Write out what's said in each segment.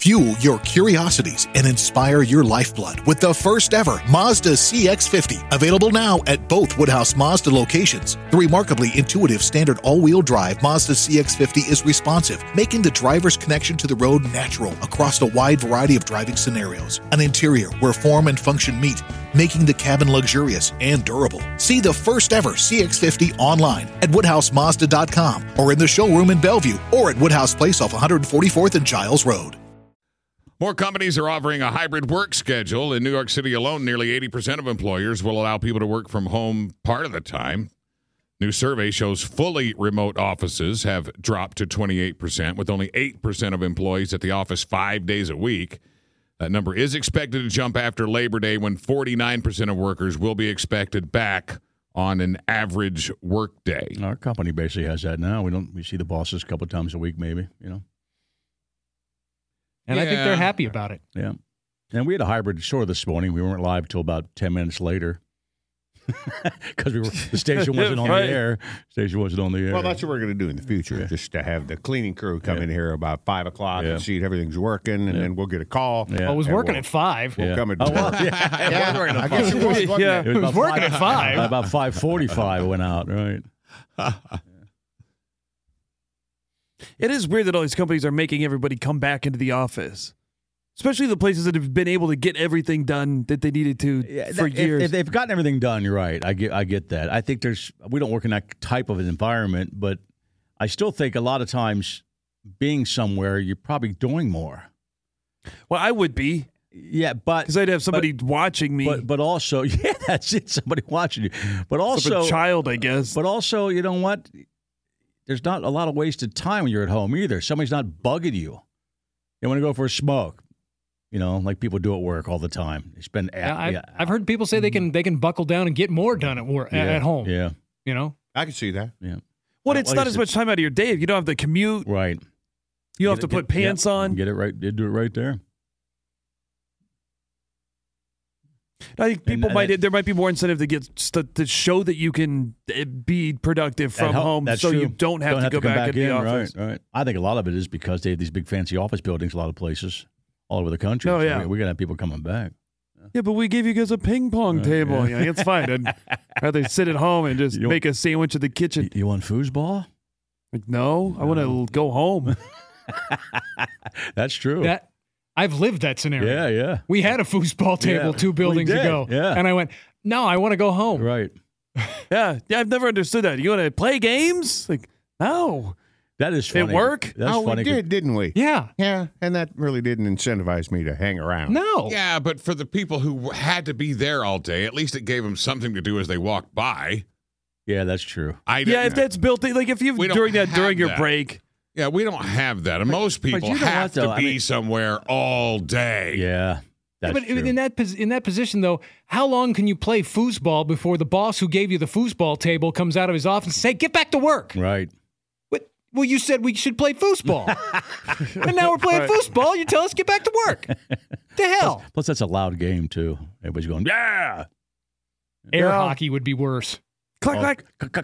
Fuel your curiosities and inspire your lifeblood with the first ever Mazda CX-50. Available now at both Woodhouse Mazda locations. The remarkably intuitive standard all-wheel drive Mazda CX-50 is responsive, making the driver's connection to the road natural across a wide variety of driving scenarios. An interior where form and function meet, making the cabin luxurious and durable. See the first ever CX-50 online at WoodhouseMazda.com or in the showroom in Bellevue or at Woodhouse Place off 144th and Giles Road. More companies are offering a hybrid work schedule. In New York City alone, nearly 80% of employers will allow people to work from home part of the time. New survey shows fully remote offices have dropped to 28%, with only 8% of employees at the office 5 days a week. That number is expected to jump after Labor Day, when 49% of workers will be expected back on an average work day. Our company basically has that now. We see the bosses a couple of times a week, maybe, And I think they're happy about it. Yeah. And we had a hybrid show this morning. We weren't live till about 10 minutes later because the station wasn't on the air. Well, that's what we're going to do in the future, just to have the cleaning crew come in here about 5 o'clock and see if everything's working, and then we'll get a call. Yeah. Well, it was working at 5. We'll come at I guess it was, wasn't it? It was working at 5. About 5:45 it went out, right? It is weird that all these companies are making everybody come back into the office, especially the places that have been able to get everything done that they needed to for years. If they've gotten everything done, you're right. I get that. I think we don't work in that type of an environment, but I still think a lot of times being somewhere, you're probably doing more. Well, I would be. Yeah, but because I'd have somebody watching me. But also, yeah, that's it. Somebody watching you. But also, some child, I guess. But also, you know what? There's not a lot of wasted time when you're at home either. Somebody's not bugging you. You want to go for a smoke, like people do at work all the time. They spend. I've heard people say they can buckle down and get more done at work at home. Yeah, I can see that. Yeah. Well, it's not as much time out of your day. If you don't have the commute, right? You don't have to put pants on. Get it right. They do it right there. I think there might be more incentive to show that you can be productive from home, That's so true. you don't have to go back into the office. Right. I think a lot of it is because they have these big fancy office buildings, a lot of places all over the country. Oh, so yeah. we're gonna have people coming back. Yeah, but we gave you guys a ping pong table. Yeah, it's fine. I'd rather sit at home and just make a sandwich in the kitchen. You want foosball? Like, no, I want to go home. That's true. I've lived that scenario. Yeah. We had a foosball table 2 buildings ago. Yeah. And I went, no, I want to go home. Right. Yeah, I've never understood that. You want to play games? Like, no. That is funny. It work? That's funny. We did, didn't we? Yeah. Yeah, and that really didn't incentivize me to hang around. No. Yeah, but for the people who had to be there all day, at least it gave them something to do as they walked by. Yeah, that's true. If that's built in, like if you during your break. Yeah, we don't have that. And most people have to be somewhere all day. Yeah. But in that position, though, how long can you play foosball before the boss who gave you the foosball table comes out of his office and say, get back to work? Right. Well, you said we should play foosball. And now we're playing foosball. You tell us get back to work. The hell? Plus, that's a loud game, too. Everybody's going, yeah. Air hockey would be worse. Clack, clack.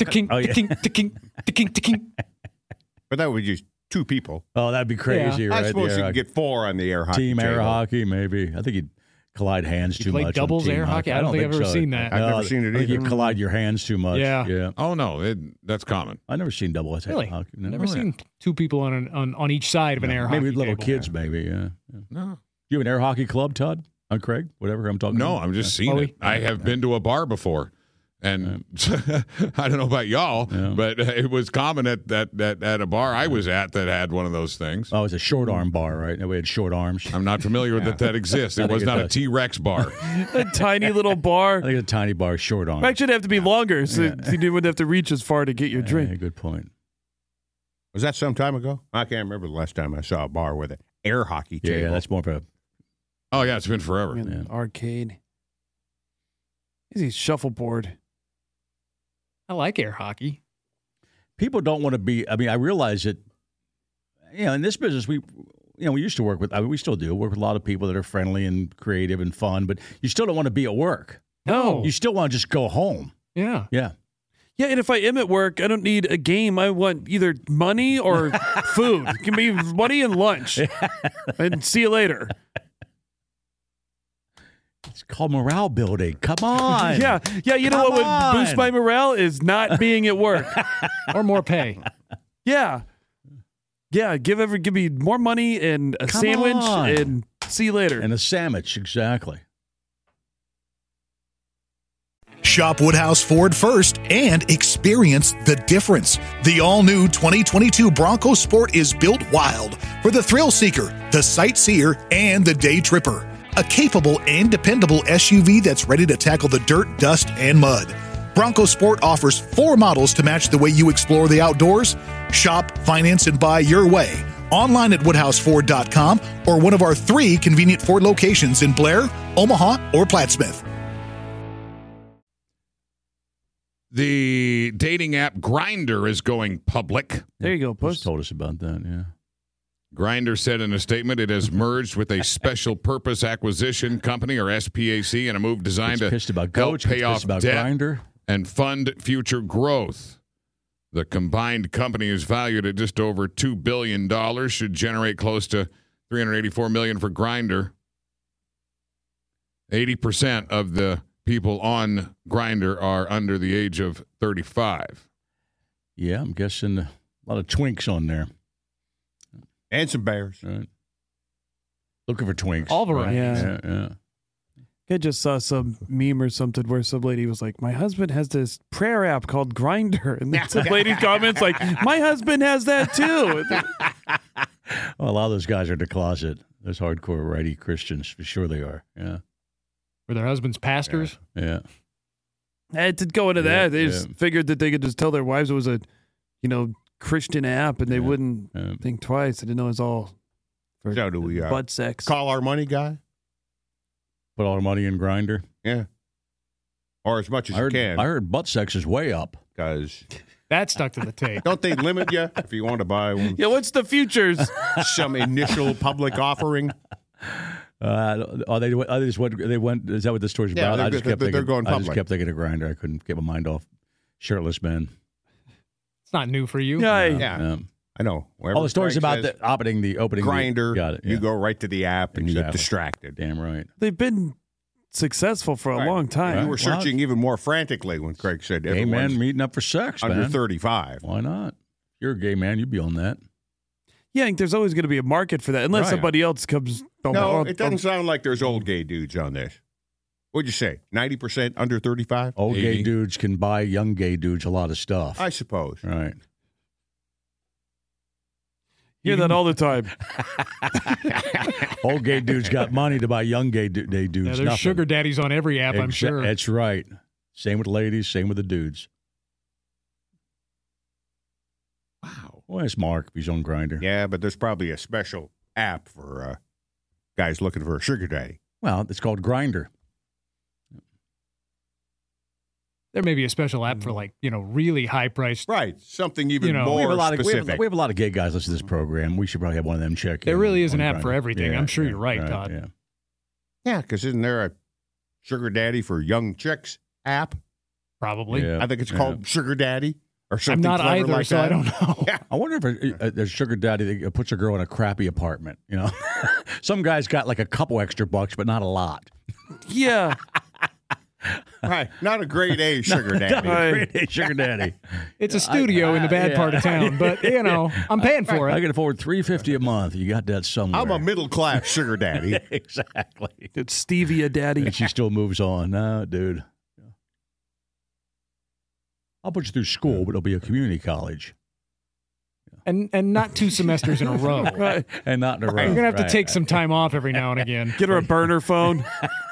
The-king. But that would just 2 people. Oh, that'd be crazy, right? I suppose you could get 4 on the air hockey team table. air hockey, maybe. I think you'd collide hands too much. Doubles air hockey? I don't think I've ever seen that. I've never seen it either. I think you collide your hands too much. Yeah. Oh, no, that's common. I've never seen double Really? hockey. Never seen 2 people on each side of an air hockey Maybe little table. kids, maybe, yeah. No. You have an air hockey club, Todd? On Craig? Whatever I'm talking about? No, I'm just seeing it. I have been to a bar before. And I don't know about y'all, but it was common at a bar I was at that had one of those things. Oh, it's a short arm bar, right? We had short arms. I'm not familiar with that exists. It was not a T-Rex bar. A tiny little bar. I think it's a tiny bar, short arm. Actually, it'd have to be longer, so you wouldn't have to reach as far to get your drink. Yeah, good point. Was that some time ago? I can't remember the last time I saw a bar with an air hockey table. Yeah, that's more of a... Oh, yeah, it's been forever. Arcade. Easy shuffleboard. I like air hockey. People don't want to be. I mean, I realize that. In this business, we used to work with. We still do work with a lot of people that are friendly and creative and fun. But you still don't want to be at work. No, you still want to just go home. Yeah. Yeah. Yeah, and if I am at work, I don't need a game. I want either money or food. It can be money and lunch. And see you later. It's called morale building. Come on. Yeah. You know what would boost my morale is not being at work. Or more pay. Yeah. Yeah, give me more money and a sandwich and see you later. And a sandwich, exactly. Shop Woodhouse Ford first and experience the difference. The all-new 2022 Bronco Sport is built wild for the thrill seeker, the sightseer, and the day tripper. A capable and dependable SUV that's ready to tackle the dirt, dust, and mud. Bronco Sport offers 4 models to match the way you explore the outdoors. Shop, finance, and buy your way. Online at WoodhouseFord.com or one of our 3 convenient Ford locations in Blair, Omaha, or Plattsmouth. The dating app Grindr is going public. There you go, Puss. Just told us about that, yeah. Grindr said in a statement it has merged with a special purpose acquisition company, or SPAC, in a move designed to help pay off debt Grindr and fund future growth. The combined company is valued at just over $2 billion, should generate close to $384 million for Grindr. 80% of the people on Grindr are under the age of 35. Yeah, I'm guessing a lot of twinks on there. And some bears. Right. Looking for twinks. All varieties. Yeah. I just saw some meme or something where some lady was like, my husband has this prayer app called Grindr. And then some lady's comments like, my husband has that too. Well, a lot of those guys are in the closet. Those hardcore righty Christians, for sure they are. Yeah. Were their husbands pastors? Yeah. I did go into that. They just figured that they could just tell their wives it was a, Christian app, and they wouldn't think twice. They didn't know it was all for so do we butt sex. Call our money guy? Put all our money in Grindr? Yeah. Or as much as you can. I heard butt sex is way up. Because that stuck to the tape. Don't they limit you if you want to buy one? Yeah, what's the futures? Some initial public offering? Is that what the story's about? They're going public. I just kept thinking of Grindr. I couldn't get my mind off shirtless men. It's not new for you. Yeah. I know. All the stories about opening the Grindr. Got it. Yeah. You go right to the app and you get distracted. Damn right. They've been successful for a long time. You were searching even more frantically when Craig said gay man meeting up for sex, under man. 35. Why not? You're a gay man. You'd be on that. Yeah, I think there's always going to be a market for that, unless somebody else comes. No, it doesn't sound like there's old gay dudes on this. What'd you say? 90% under 35? Old 80. Gay dudes can buy young gay dudes a lot of stuff. I suppose. Right. Hear that all the time. Old gay dudes got money to buy young gay dudes. Yeah, there's sugar daddies on every app, I'm sure. That's right. Same with ladies, same with the dudes. Wow. Well, it's Mark. He's on Grindr. Yeah, but there's probably a special app for guys looking for a sugar daddy. Well, it's called Grindr. There may be a special app for really high priced. Right. Something even more specific. We have a lot of gay guys listen to this program. We should probably have one of them check. There really is an app for everything. I'm sure you're right, Todd. Yeah, because isn't there a sugar daddy for young chicks app? Probably. Yeah. I think it's called Sugar Daddy or something. I'm not either, like so that. I don't know. Yeah. I wonder if there's sugar daddy that puts a girl in a crappy apartment. Some guy's got like a couple extra bucks, but not a lot. Yeah. Right, not a grade A sugar daddy. Grade A sugar daddy. It's a studio in the bad part of town, but I'm paying for it. I can afford $350 a month. You got that somewhere. I'm a middle class sugar daddy. Exactly. It's stevia daddy. And she still moves on. No, dude. I'll put you through school, but it'll be a community college. And not 2 semesters in a row. Right. And not in a row. You're going to have to take some time off every now and again. Get her a burner phone.